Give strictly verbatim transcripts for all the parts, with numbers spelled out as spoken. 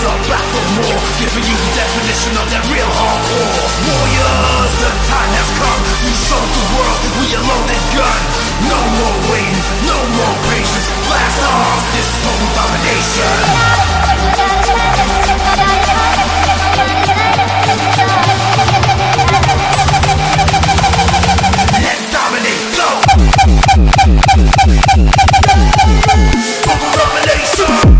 up back for more, giving you the definition of that real hardcore. Warriors, the time has come to show the world we are loaded gun. No more waiting, no more patience. Blast off, this is total domination. Let's dominate, go! Total domination!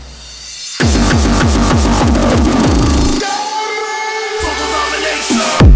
Total domination!